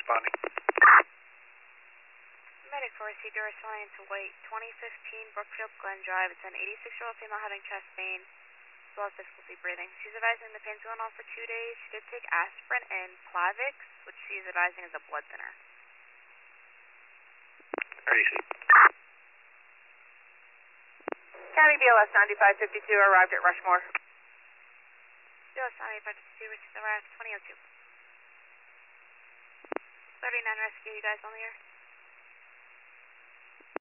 responding. Medic 4, CPR responding to White, 2015 Brookfield Glen Drive. It's an 86-year-old female having chest pain, as well as difficulty breathing. She's advising the pain's going on for 2 days. She did take aspirin and Plavix, which she's advising is a blood thinner. RDC. County BLS 9552 arrived at Rushmore. BLS 9552, received the arrive 2002. 39 rescue, you guys on the air?